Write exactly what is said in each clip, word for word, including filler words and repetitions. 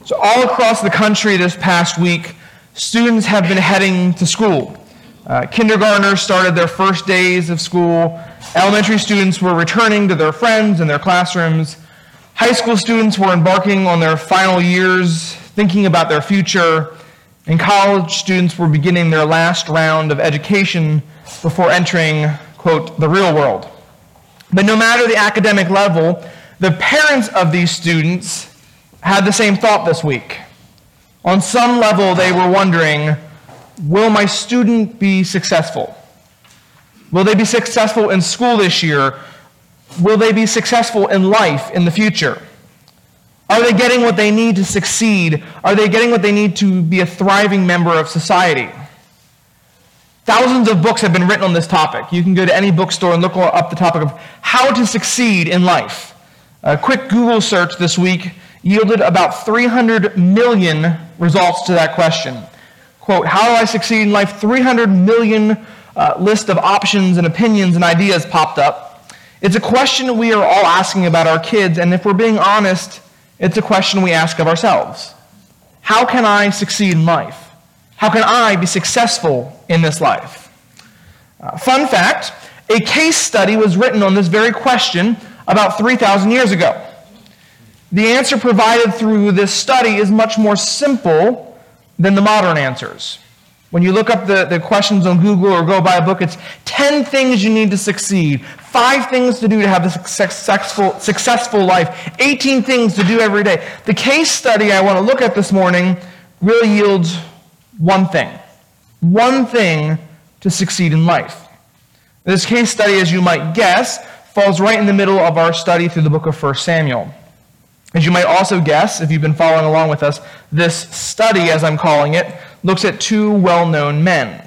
So all across the country this past week, students have been heading to school. Uh, kindergartners started their first days of school. Elementary students were returning to their friends and their classrooms. High school students were embarking on their final years, thinking about their future. And college students were beginning their last round of education before entering, quote, the real world. But no matter the academic level, the parents of these students had the same thought this week. On some level, they were wondering, will my student be successful? Will they be successful in school this year? Will they be successful in life in the future? Are they getting what they need to succeed? Are they getting what they need to be a thriving member of society? Thousands of books have been written on this topic. You can go to any bookstore and look up the topic of how to succeed in life. A quick Google search this week yielded about three hundred million results to that question. Quote, how do I succeed in life? three hundred million uh, list of options and opinions and ideas popped up. It's a question we are all asking about our kids, and if we're being honest, it's a question we ask of ourselves. How can I succeed in life? How can I be successful in this life? Uh, fun fact, a case study was written on this very question about three thousand years ago. The answer provided through this study is much more simple than the modern answers. When you look up the, the questions on Google or go buy a book, it's ten things you need to succeed, five things to do to have a successful, successful life, eighteen things to do every day. The case study I want to look at this morning really yields one thing. One thing to succeed in life. This case study, as you might guess, falls right in the middle of our study through the book of First Samuel. As you might also guess, if you've been following along with us, this study, as I'm calling it, looks at two well-known men,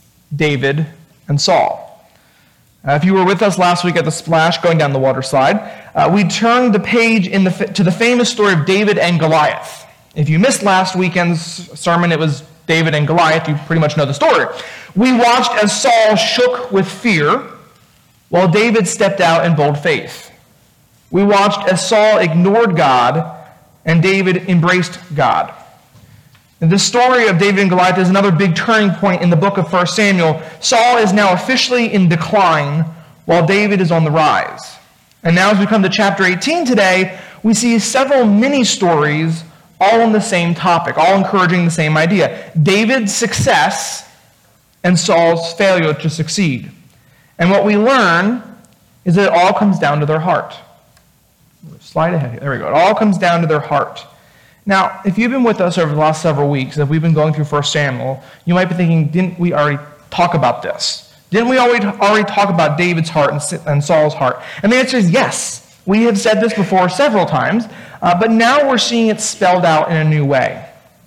David and Saul. Uh, if you were with us last week at the Splash, going down the water slide, uh, we turned the page in the, to the famous story of David and Goliath. If you missed last weekend's sermon, it was David and Goliath. You pretty much know the story. We watched as Saul shook with fear, while David stepped out in bold faith. We watched as Saul ignored God and David embraced God. And the story of David and Goliath is another big turning point in the book of First Samuel. Saul is now officially in decline while David is on the rise. And now as we come to chapter eighteen today, we see several mini stories all on the same topic, all encouraging the same idea. David's success and Saul's failure to succeed. And what we learn is that it all comes down to their heart. Slide ahead here. There we go. It all comes down to their heart. Now, if you've been with us over the last several weeks, if we've been going through First Samuel, you might be thinking, didn't we already talk about this? Didn't we already already talk about David's heart and Saul's heart? And the answer is yes. We have said this before several times, uh, but now we're seeing it spelled out in a new way.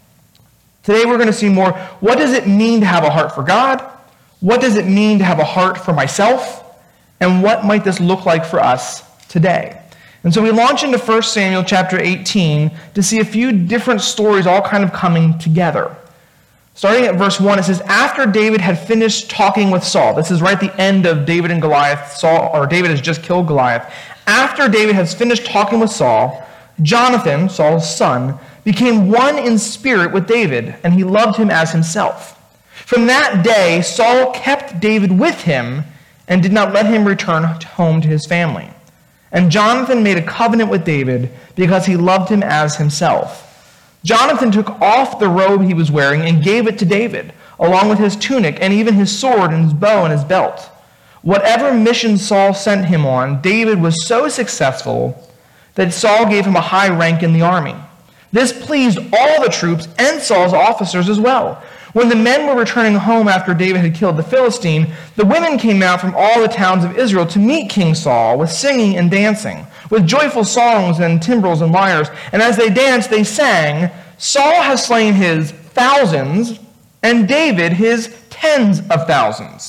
Today we're going to see more, what does it mean to have a heart for God? What does it mean to have a heart for myself? And what might this look like for us today? And so we launch into First Samuel chapter eighteen to see a few different stories all kind of coming together. Starting at verse one, it says, after David had finished talking with Saul, this is right at the end of David and Goliath, Saul, or David has just killed Goliath. After David has finished talking with Saul, Jonathan, Saul's son, became one in spirit with David, and he loved him as himself. From that day, Saul kept David with him and did not let him return home to his family. And Jonathan made a covenant with David because he loved him as himself. Jonathan took off the robe he was wearing and gave it to David, along with his tunic and even his sword and his bow and his belt. Whatever mission Saul sent him on, David was so successful that Saul gave him a high rank in the army. This pleased all the troops and Saul's officers as well. When the men were returning home after David had killed the Philistine, the women came out from all the towns of Israel to meet King Saul with singing and dancing, with joyful songs and timbrels and lyres. And as they danced, they sang, Saul has slain his thousands, and David his tens of thousands.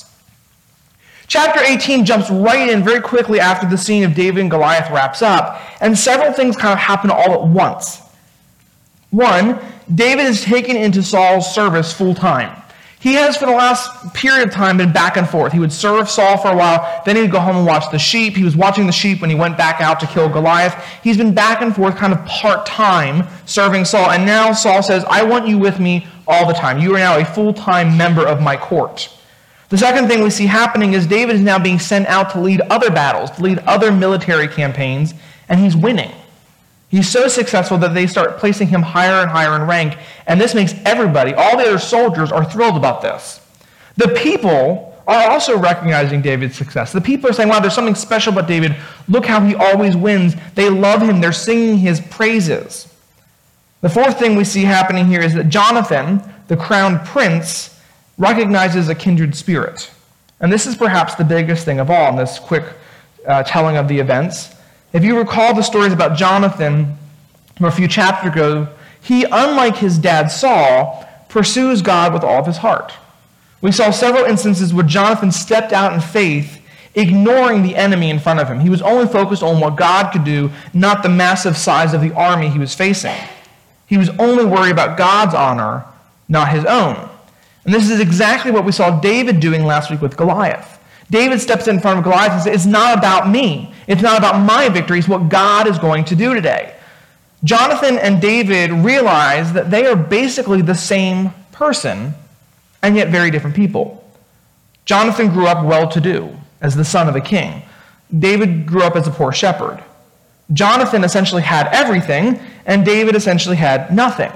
Chapter eighteen jumps right in very quickly after the scene of David and Goliath wraps up, and several things kind of happen all at once. One, David is taken into Saul's service full time. He has, for the last period of time, been back and forth. He would serve Saul for a while, then he'd go home and watch the sheep. He was watching the sheep when he went back out to kill Goliath. He's been back and forth kind of part-time serving Saul. And now Saul says, I want you with me all the time. You are now a full-time member of my court. The second thing we see happening is David is now being sent out to lead other battles, to lead other military campaigns, and he's winning. He's so successful that they start placing him higher and higher in rank, and this makes everybody, all the other soldiers, are thrilled about this. The people are also recognizing David's success. The people are saying, wow, there's something special about David. Look how he always wins. They love him. They're singing his praises. The fourth thing we see happening here is that Jonathan, the crowned prince, recognizes a kindred spirit. And this is perhaps the biggest thing of all in this quick uh, telling of the events. If you recall the stories about Jonathan from a few chapters ago, he, unlike his dad Saul, pursues God with all of his heart. We saw several instances where Jonathan stepped out in faith, ignoring the enemy in front of him. He was only focused on what God could do, not the massive size of the army he was facing. He was only worried about God's honor, not his own. And this is exactly what we saw David doing last week with Goliath. David steps in front of Goliath and says, it's not about me. It's not about my victory. It's what God is going to do today. Jonathan and David realize that they are basically the same person, and yet very different people. Jonathan grew up well-to-do as the son of a king. David grew up as a poor shepherd. Jonathan essentially had everything, and David essentially had nothing.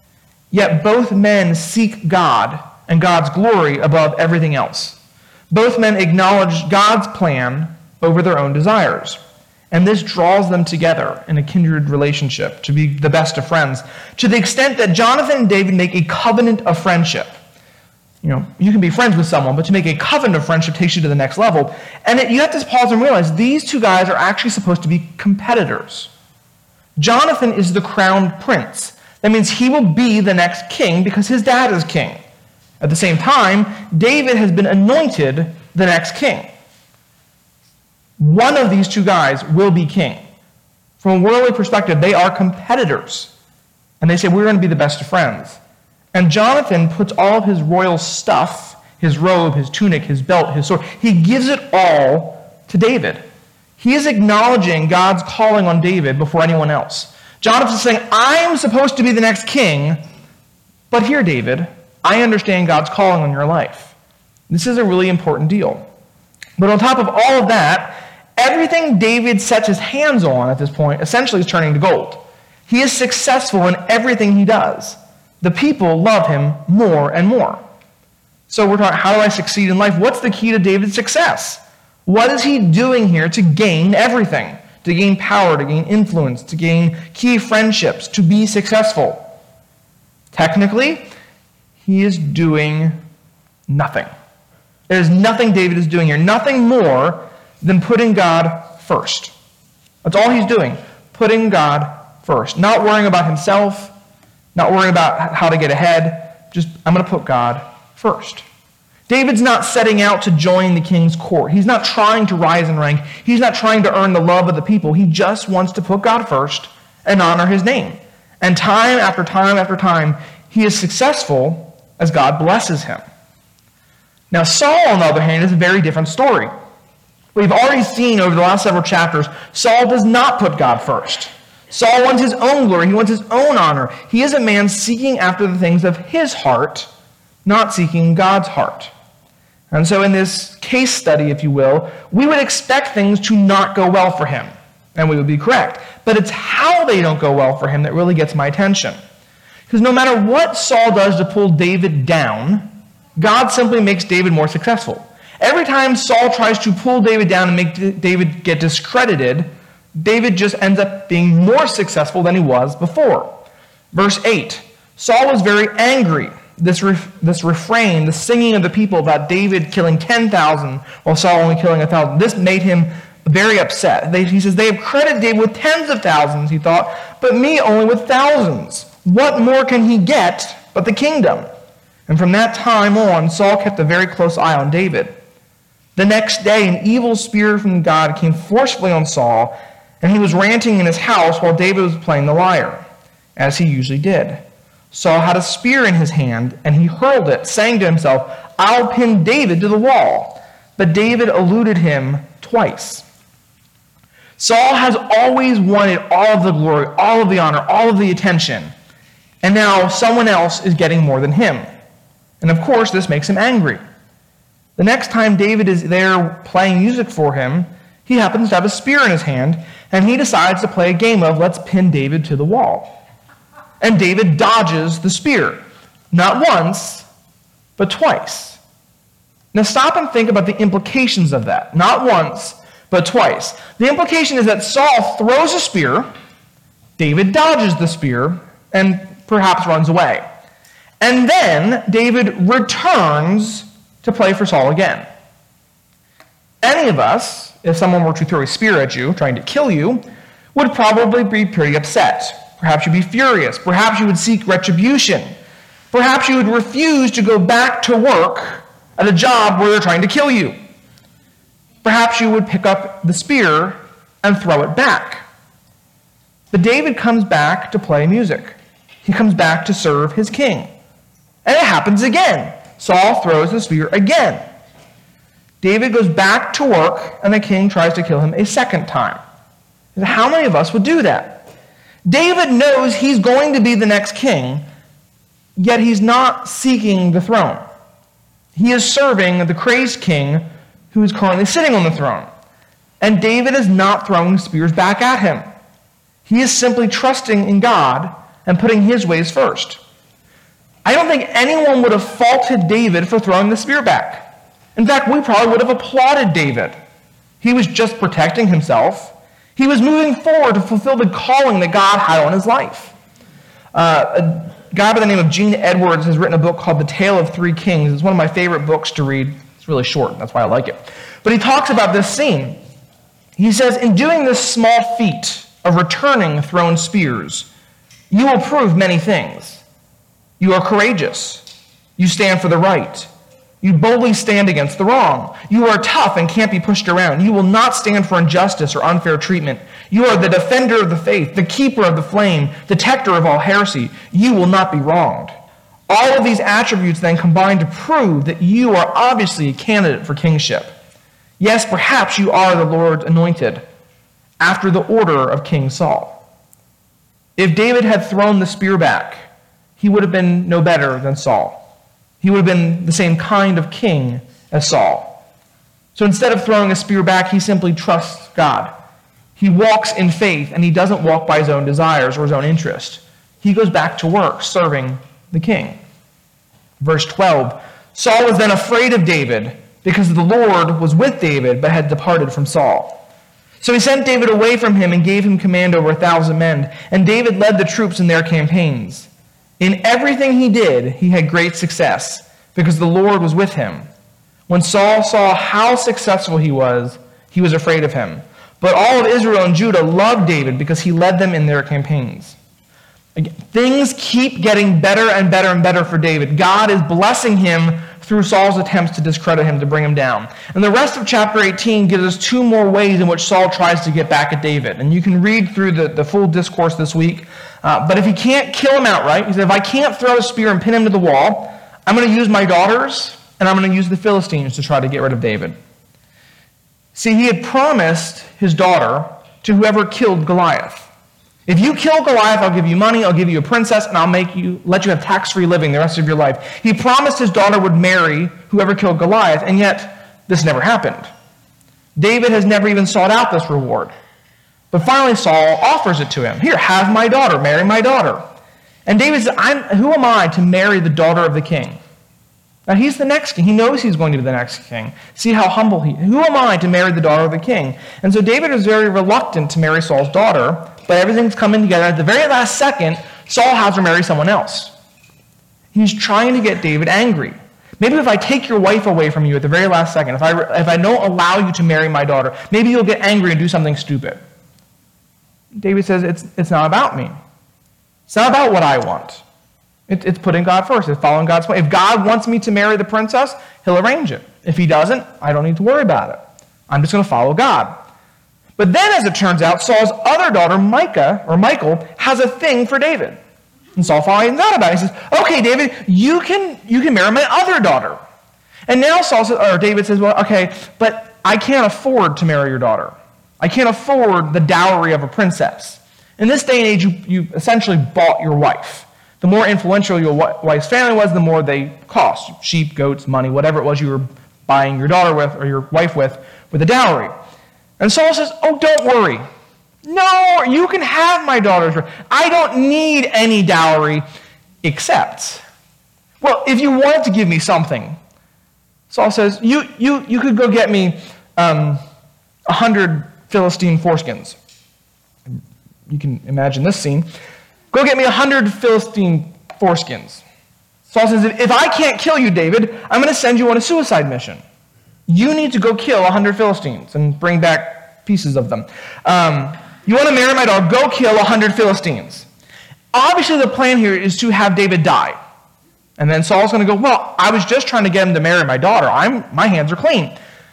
Yet both men seek God and God's glory above everything else. Both men acknowledge God's plan over their own desires. And this draws them together in a kindred relationship to be the best of friends, to the extent that Jonathan and David make a covenant of friendship. You know, you can be friends with someone, but to make a covenant of friendship takes you to the next level. And it, you have to pause and realize these two guys are actually supposed to be competitors. Jonathan is the crowned prince. That means he will be the next king because his dad is king. At the same time, David has been anointed the next king. One of these two guys will be king. From a worldly perspective, they are competitors. And they say, we're going to be the best of friends. And Jonathan puts all of his royal stuff, his robe, his tunic, his belt, his sword, he gives it all to David. He is acknowledging God's calling on David before anyone else. Jonathan is saying, I'm supposed to be the next king, but here, David, I understand God's calling on your life. This is a really important deal. But on top of all of that, everything David sets his hands on at this point essentially is turning to gold. He is successful in everything he does. The people love him more and more. So we're talking, how do I succeed in life? What's the key to David's success? What is he doing here to gain everything? To gain power, to gain influence, to gain key friendships, to be successful? Technically, he is doing nothing. There's nothing David is doing here. Nothing more than putting God first. That's all he's doing. Putting God first. Not worrying about himself. Not worrying about how to get ahead. Just, I'm going to put God first. David's not setting out to join the king's court. He's not trying to rise in rank. He's not trying to earn the love of the people. He just wants to put God first and honor his name. And time after time after time, he is successful as God blesses him. Now, Saul, on the other hand, is a very different story. We've already seen over the last several chapters, Saul does not put God first. Saul wants his own glory. He wants his own honor. He is a man seeking after the things of his heart, not seeking God's heart. And so in this case study, if you will, we would expect things to not go well for him. And we would be correct. But it's how they don't go well for him that really gets my attention. Because no matter what Saul does to pull David down, God simply makes David more successful. Every time Saul tries to pull David down and make David get discredited, David just ends up being more successful than he was before. Verse eight, Saul was very angry. This, ref- this refrain, the singing of the people about David killing ten thousand while Saul only killing one thousand, this made him very upset. They, he says, they have credited David with tens of thousands, he thought, but me only with thousands. What more can he get but the kingdom? And from that time on, Saul kept a very close eye on David. The next day, an evil spirit from God came forcefully on Saul, and he was ranting in his house while David was playing the lyre, as he usually did. Saul had a spear in his hand, and he hurled it, saying to himself, "I'll pin David to the wall." But David eluded him twice. Saul has always wanted all of the glory, all of the honor, all of the attention. And now someone else is getting more than him. And of course, this makes him angry. The next time David is there playing music for him, he happens to have a spear in his hand, and he decides to play a game of let's pin David to the wall. And David dodges the spear. Not once, but twice. Now stop and think about the implications of that. Not once, but twice. The implication is that Saul throws a spear, David dodges the spear, and perhaps runs away. And then David returns to play for Saul again. Any of us, if someone were to throw a spear at you, trying to kill you, would probably be pretty upset. Perhaps you'd be furious. Perhaps you would seek retribution. Perhaps you would refuse to go back to work at a job where they're trying to kill you. Perhaps you would pick up the spear and throw it back. But David comes back to play music. He comes back to serve his king. And it happens again. Saul throws the spear again. David goes back to work, and the king tries to kill him a second time. How many of us would do that? David knows he's going to be the next king, yet he's not seeking the throne. He is serving the crazed king who is currently sitting on the throne. And David is not throwing spears back at him. He is simply trusting in God and putting his ways first. I don't think anyone would have faulted David for throwing the spear back. In fact, we probably would have applauded David. He was just protecting himself. He was moving forward to fulfill the calling that God had on his life. Uh, a guy by the name of Gene Edwards has written a book called The Tale of Three Kings. It's one of my favorite books to read. It's really short, that's why I like it. But he talks about this scene. He says, in doing this small feat of returning thrown spears, you will prove many things. You are courageous. You stand for the right. You boldly stand against the wrong. You are tough and can't be pushed around. You will not stand for injustice or unfair treatment. You are the defender of the faith, the keeper of the flame, detector of all heresy. You will not be wronged. All of these attributes then combine to prove that you are obviously a candidate for kingship. Yes, perhaps you are the Lord's anointed, after the order of King Saul. If David had thrown the spear back, he would have been no better than Saul. He would have been the same kind of king as Saul. So instead of throwing a spear back, he simply trusts God. He walks in faith, and he doesn't walk by his own desires or his own interest. He goes back to work serving the king. Verse twelve, Saul was then afraid of David because the Lord was with David but had departed from Saul. So he sent David away from him and gave him command over a thousand men, and David led the troops in their campaigns. In everything he did, he had great success because the Lord was with him. When Saul saw how successful he was, he was afraid of him. But all of Israel and Judah loved David because he led them in their campaigns. Again, things keep getting better and better and better for David. God is blessing him through Saul's attempts to discredit him, to bring him down. And the rest of chapter eighteen gives us two more ways in which Saul tries to get back at David. And you can read through the, the full discourse this week. Uh, but if he can't kill him outright, he said, if I can't throw a spear and pin him to the wall, I'm going to use my daughters, and I'm going to use the Philistines to try to get rid of David. See, he had promised his daughter to whoever killed Goliath. If you kill Goliath, I'll give you money, I'll give you a princess, and I'll make you let you have tax-free living the rest of your life. He promised his daughter would marry whoever killed Goliath, and yet this never happened. David has never even sought out this reward. But finally Saul offers it to him. Here, have my daughter, marry my daughter. And David says, I'm, who am I to marry the daughter of the king? Now he's the next king. He knows he's going to be the next king. See how humble he is. Who am I to marry the daughter of the king? And so David is very reluctant to marry Saul's daughter, but everything's coming together. At the very last second, Saul has her marry someone else. He's trying to get David angry. Maybe if I take your wife away from you at the very last second, if I, if I don't allow you to marry my daughter, maybe you'll get angry and do something stupid. David says, it's, it's not about me. It's not about what I want. It, it's putting God first. It's following God's plan. If God wants me to marry the princess, he'll arrange it. If he doesn't, I don't need to worry about it. I'm just going to follow God. But then, as it turns out, Saul's other daughter, Micah, or Michal, has a thing for David. And Saul finds out about it. He says, okay, David, you can, you can marry my other daughter. And now Saul says, or David says, well, okay, but I can't afford to marry your daughter. I can't afford the dowry of a princess. In this day and age, you, you essentially bought your wife. The more influential your wife's family was, the more they cost. Sheep, goats, money, whatever it was you were buying your daughter with or your wife with, with a dowry. And Saul says, oh, don't worry. No, you can have my daughter's. I don't need any dowry except, well, if you wanted to give me something, Saul says, you you you could go get me um, a hundred Philistine foreskins. You can imagine this scene. Go get me a hundred Philistine foreskins. Saul says, if I can't kill you, David, I'm going to send you on a suicide mission. You need to go kill a hundred Philistines and bring back pieces of them. Um, you want to marry my daughter, go kill a hundred Philistines. Obviously, the plan here is to have David die. And then Saul's going to go, well, I was just trying to get him to marry my daughter. I'm, my hands are clean.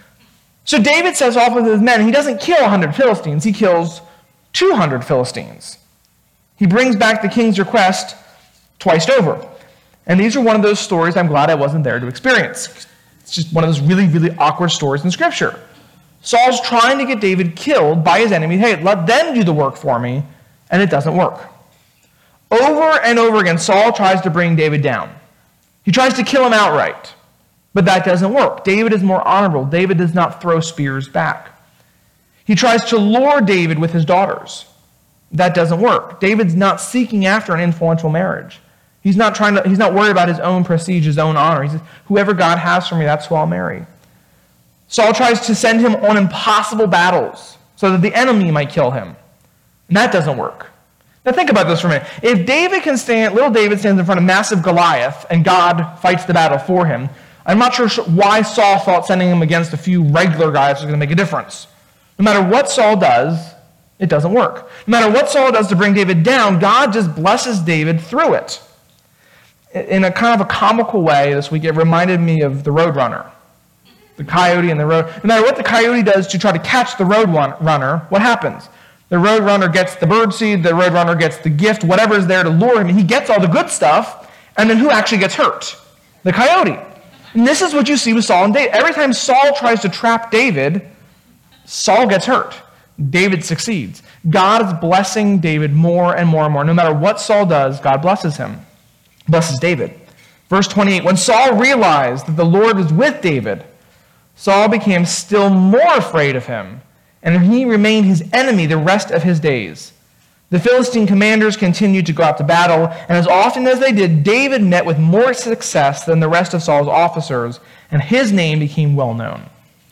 So David sets off with his men, and he doesn't kill one hundred Philistines. He kills two hundred Philistines. He brings back the king's request twice over. And these are one of those stories I'm glad I wasn't there to experience. It's just one of those really, really awkward stories in Scripture. Saul's trying to get David killed by his enemy. Hey, let them do the work for me, and it doesn't work. Over and over again, Saul tries to bring David down. He tries to kill him outright, but that doesn't work. David is more honorable. David does not throw spears back. He tries to lure David with his daughters. That doesn't work. David's not seeking after an influential marriage. He's not trying to, he's not worried about his own prestige, his own honor. He says, whoever God has for me, that's who I'll marry. Saul tries to send him on impossible battles so that the enemy might kill him. And that doesn't work. Now think about this for a minute. If David can stand, little David stands in front of massive Goliath and God fights the battle for him, I'm not sure why Saul thought sending him against a few regular guys was going to make a difference. No matter what Saul does, it doesn't work. No matter what Saul does to bring David down, God just blesses David through it. In a kind of a comical way this week, it reminded me of the Roadrunner. The coyote and the road. No matter what the coyote does to try to catch the road runner, what happens? The roadrunner gets the birdseed, the roadrunner gets the gift, whatever is there to lure him, and he gets all the good stuff, and then who actually gets hurt? The coyote. And this is what you see with Saul and David. Every time Saul tries to trap David, Saul gets hurt. David succeeds. God is blessing David more and more and more. No matter what Saul does, God blesses him. Blesses David. Verse twenty-eight, when Saul realized that the Lord was with David, Saul became still more afraid of him, and he remained his enemy the rest of his days. The Philistine commanders continued to go out to battle, and as often as they did, David met with more success than the rest of Saul's officers, and his name became well known.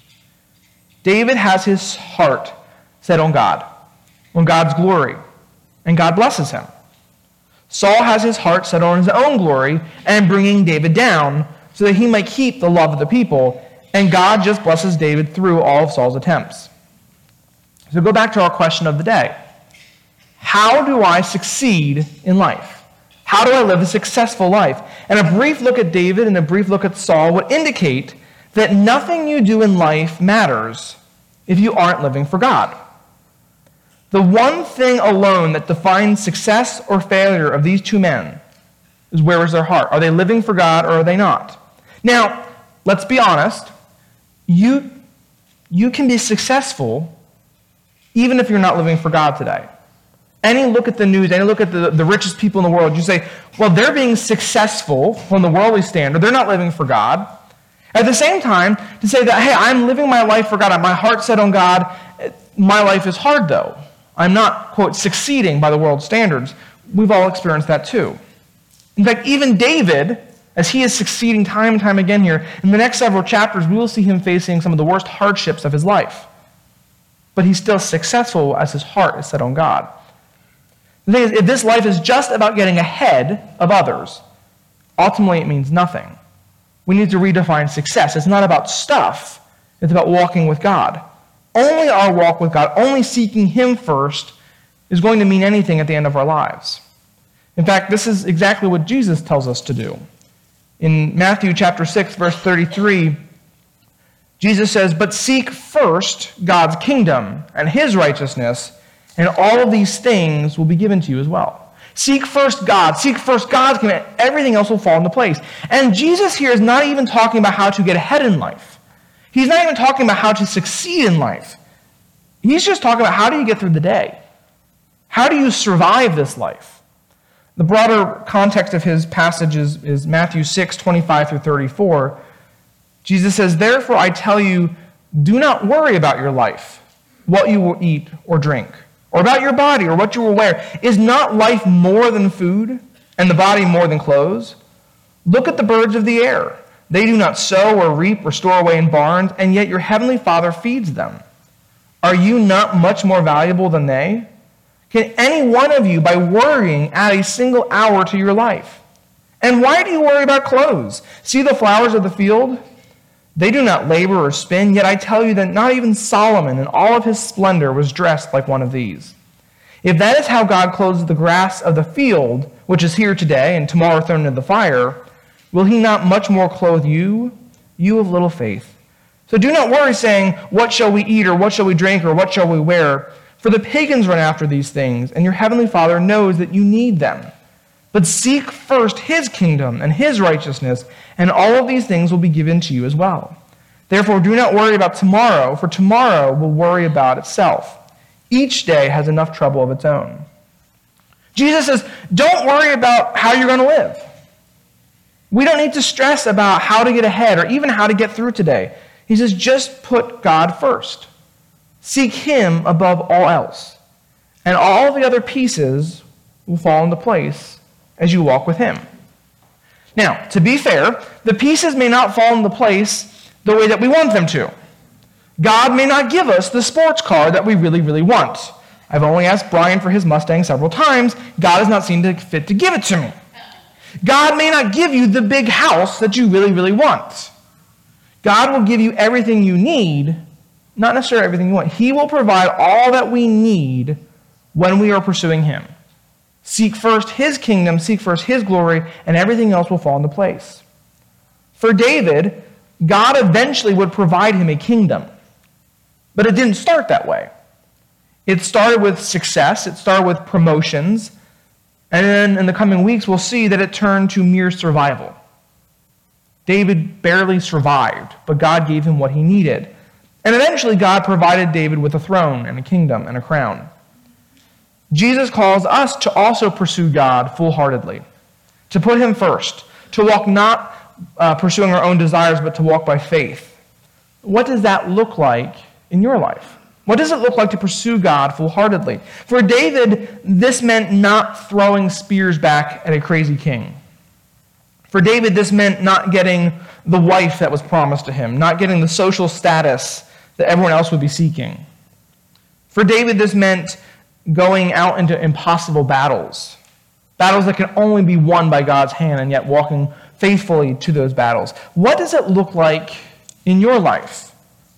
David has his heart set on God, on God's glory, and God blesses him. Saul has his heart set on his own glory and bringing David down so that he might keep the love of the people, and God just blesses David through all of Saul's attempts. So go back to our question of the day. How do I succeed in life? How do I live a successful life? And a brief look at David and a brief look at Saul would indicate that nothing you do in life matters if you aren't living for God. The one thing alone that defines success or failure of these two men is where is their heart? Are they living for God or are they not? Now, let's be honest. You, you can be successful even if you're not living for God today. Any look at the news, any look at the, the richest people in the world, you say, well, they're being successful from the worldly standard. They're not living for God. At the same time, to say that, hey, I'm living my life for God. My heart's set on God. My life is hard, though. I'm not, quote, succeeding by the world's standards. We've all experienced that too. In fact, even David, as he is succeeding time and time again here, in the next several chapters, we will see him facing some of the worst hardships of his life. But he's still successful as his heart is set on God. The thing is, if this life is just about getting ahead of others, ultimately it means nothing. We need to redefine success. It's not about stuff. It's about walking with God. Only our walk with God, only seeking Him first, is going to mean anything at the end of our lives. In fact, this is exactly what Jesus tells us to do. In Matthew chapter six, verse thirty-three, Jesus says, "But seek first God's kingdom and His righteousness, and all of these things will be given to you as well. Seek first God. Seek first God's command. Everything else will fall into place. And Jesus here is not even talking about how to get ahead in life. He's not even talking about how to succeed in life. He's just talking about how do you get through the day? How do you survive this life? The broader context of his passage is, is Matthew six, twenty-five through thirty-four. Jesus says, "Therefore I tell you, do not worry about your life, what you will eat or drink, or about your body or what you will wear. Is not life more than food, and the body more than clothes? Look at the birds of the air. They do not sow or reap or store away in barns, and yet your heavenly Father feeds them. Are you not much more valuable than they? Can any one of you, by worrying, add a single hour to your life? And why do you worry about clothes? See the flowers of the field? They do not labor or spin, yet I tell you that not even Solomon in all of his splendor was dressed like one of these. If that is how God clothes the grass of the field, which is here today and tomorrow thrown into the fire, will he not much more clothe you, you of little faith? So do not worry, saying, what shall we eat, or what shall we drink, or what shall we wear? For the pagans run after these things, and your heavenly Father knows that you need them. But seek first his kingdom and his righteousness, and all of these things will be given to you as well. Therefore, do not worry about tomorrow, for tomorrow will worry about itself. Each day has enough trouble of its own." Jesus says, don't worry about how you're going to live. We don't need to stress about how to get ahead or even how to get through today. He says, just put God first. Seek him above all else, and all the other pieces will fall into place as you walk with him. Now, to be fair, the pieces may not fall into place the way that we want them to. God may not give us the sports car that we really, really want. I've only asked Brian for his Mustang several times. God has not seen fit to give it to me. God may not give you the big house that you really, really want. God will give you everything you need, not necessarily everything you want. He will provide all that we need when we are pursuing him. Seek first his kingdom, seek first his glory, and everything else will fall into place. For David, God eventually would provide him a kingdom. But it didn't start that way. It started with success, it started with promotions, and then in the coming weeks we'll see that it turned to mere survival. David barely survived, but God gave him what he needed. And eventually God provided David with a throne and a kingdom and a crown. Jesus calls us to also pursue God full-heartedly, to put him first, to walk not uh, pursuing our own desires, but to walk by faith. What does that look like in your life? What does it look like to pursue God full-heartedly? For David, this meant not throwing spears back at a crazy king. For David, this meant not getting the wife that was promised to him, not getting the social status that everyone else would be seeking. For David, this meant going out into impossible battles, battles that can only be won by God's hand, and yet walking faithfully to those battles. What does it look like in your life?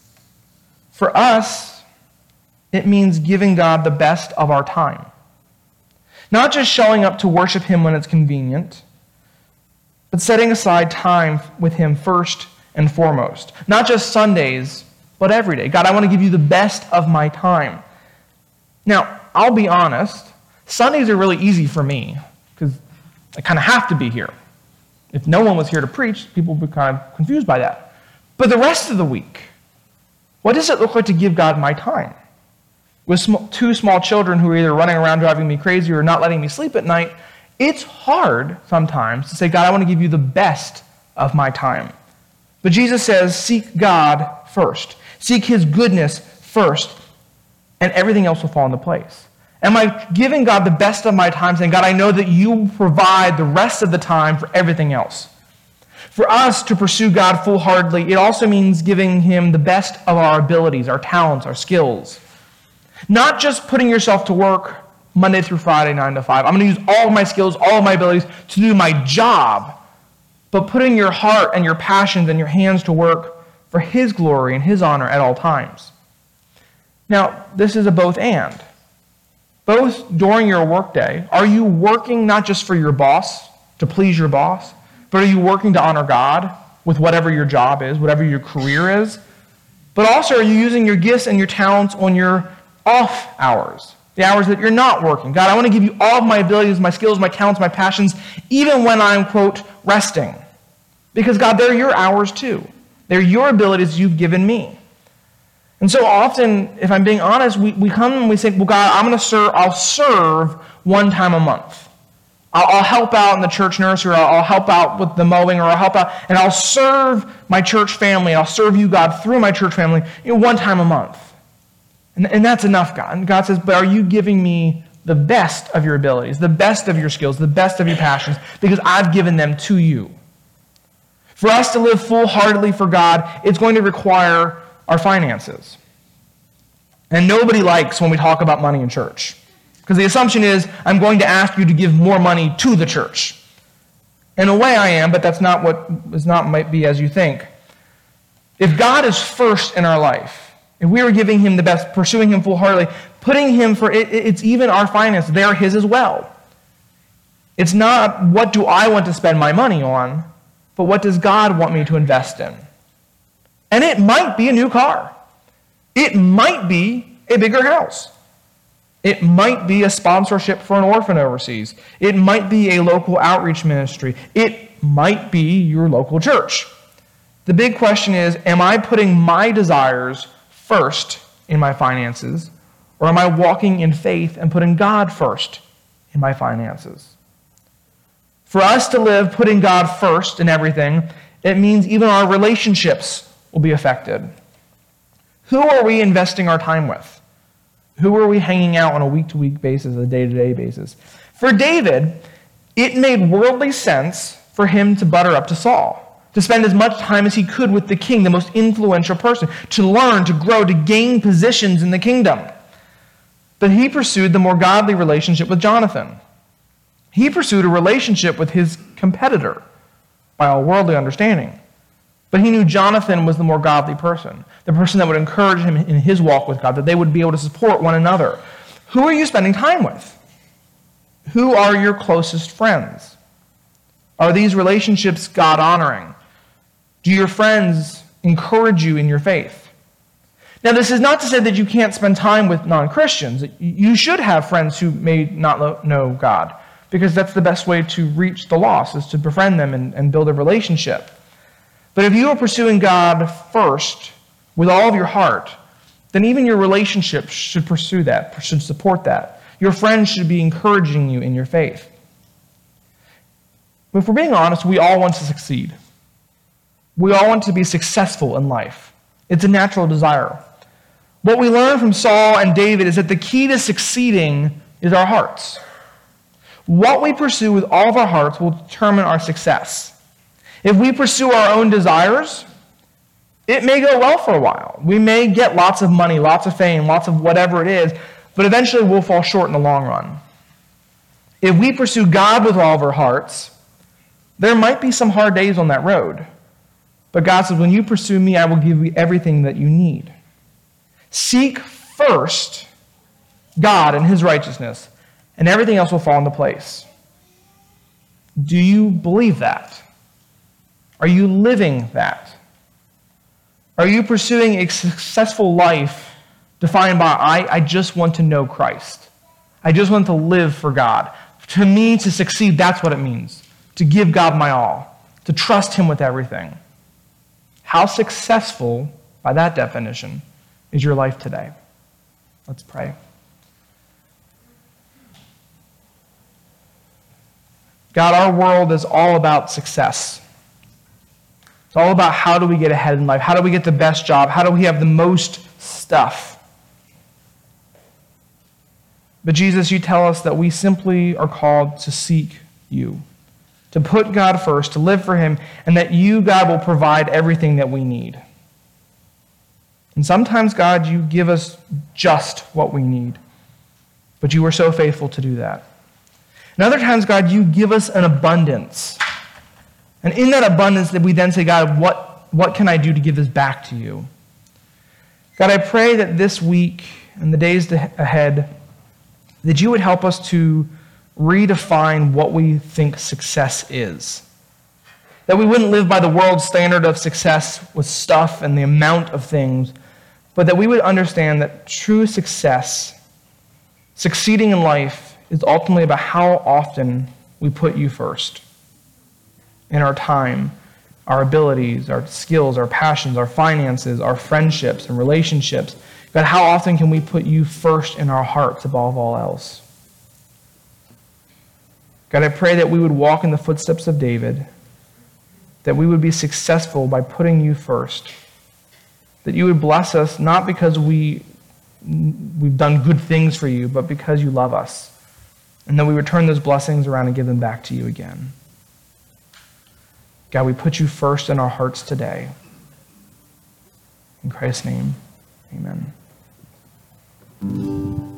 For us, it means giving God the best of our time. Not just showing up to worship him when it's convenient, but setting aside time with him first and foremost. Not just Sundays, but every day. God, I want to give you the best of my time. Now, I'll be honest, Sundays are really easy for me because I kind of have to be here. If no one was here to preach, people would be kind of confused by that. But the rest of the week, what does it look like to give God my time? With sm- two small children who are either running around driving me crazy or not letting me sleep at night, it's hard sometimes to say, God, I want to give you the best of my time. But Jesus says, seek God first. Seek his goodness first, and everything else will fall into place. Am I giving God the best of my time, saying, God, I know that you will provide the rest of the time for everything else? For us to pursue God full-heartedly, it also means giving him the best of our abilities, our talents, our skills. Not just putting yourself to work Monday through Friday, nine to five. I'm going to use all of my skills, all of my abilities to do my job, but putting your heart and your passions and your hands to work for his glory and his honor at all times. Now, this is a both and. Both during your workday, are you working not just for your boss, to please your boss, but are you working to honor God with whatever your job is, whatever your career is? But also, are you using your gifts and your talents on your off hours? the hours that you're not working. God, I want to give you all of my abilities, my skills, my talents, my passions, even when I'm, quote, resting. Because, God, they're your hours too. They're your abilities you've given me. And so often, if I'm being honest, we, we come and we say, well, God, I'm going to serve, I'll serve one time a month. I'll, I'll help out in the church nursery, or I'll, I'll help out with the mowing, or I'll help out, and I'll serve my church family. I'll serve you, God, through my church family, you know, one time a month. And, and that's enough, God. And God says, but are you giving me the best of your abilities, the best of your skills, the best of your passions, because I've given them to you. For us to live full-heartedly for God, it's going to require our finances. And nobody likes when we talk about money in church, because the assumption is, I'm going to ask you to give more money to the church. In a way I am, but that's not what is not might be as you think. If God is first in our life, if we are giving him the best, pursuing him full-heartedly, putting him for, it, it's even our finances, they are his as well. It's not, what do I want to spend my money on, but what does God want me to invest in? And it might be a new car. It might be a bigger house. It might be a sponsorship for an orphan overseas. It might be a local outreach ministry. It might be your local church. The big question is, am I putting my desires first in my finances, or am I walking in faith and putting God first in my finances? For us to live putting God first in everything, it means even our relationships will be affected. Who are we investing our time with? Who are we hanging out on a week-to-week basis, a day-to-day basis? For David, it made worldly sense for him to butter up to Saul, to spend as much time as he could with the king, the most influential person, to learn, to grow, to gain positions in the kingdom. But he pursued the more godly relationship with Jonathan. He pursued a relationship with his competitor by all worldly understanding. But he knew Jonathan was the more godly person, the person that would encourage him in his walk with God, that they would be able to support one another. Who are you spending time with? Who are your closest friends? Are these relationships God-honoring? Do your friends encourage you in your faith? Now, this is not to say that you can't spend time with non-Christians. You should have friends who may not know God, because that's the best way to reach the lost, is to befriend them and, and build a relationship. But if you are pursuing God first with all of your heart, then even your relationships should pursue that, should support that. Your friends should be encouraging you in your faith. But if we're being honest, we all want to succeed. We all want to be successful in life. It's a natural desire. What we learn from Saul and David is that the key to succeeding is our hearts. What we pursue with all of our hearts will determine our success. If we pursue our own desires, it may go well for a while. We may get lots of money, lots of fame, lots of whatever it is, but eventually we'll fall short in the long run. If we pursue God with all of our hearts, there might be some hard days on that road. But God says, when you pursue me, I will give you everything that you need. Seek first God and his righteousness, and everything else will fall into place. Do you believe that? Are you living that? Are you pursuing a successful life defined by, I, I just want to know Christ. I just want to live for God. To me, to succeed, that's what it means. To give God my all. To trust him with everything. How successful, by that definition, is your life today? Let's pray. God, our world is all about success. It's all about how do we get ahead in life? How do we get the best job? How do we have the most stuff? But Jesus, you tell us that we simply are called to seek you, to put God first, to live for him, and that you, God, will provide everything that we need. And sometimes, God, you give us just what we need, but you are so faithful to do that. And other times, God, you give us an abundance. And in that abundance, that we then say, God, what, what can I do to give this back to you? God, I pray that this week and the days ahead, that you would help us to redefine what we think success is. That we wouldn't live by the world's standard of success with stuff and the amount of things, but that we would understand that true success Succeeding in life is ultimately about how often we put you first in our time, our abilities, our skills, our passions, our finances, our friendships and relationships. God, how often can we put you first in our hearts above all else? God, I pray that we would walk in the footsteps of David, that we would be successful by putting you first, that you would bless us not because we, we've done good things for you, but because you love us, and that we would turn those blessings around and give them back to you again. God, we put you first in our hearts today. In Christ's name, amen.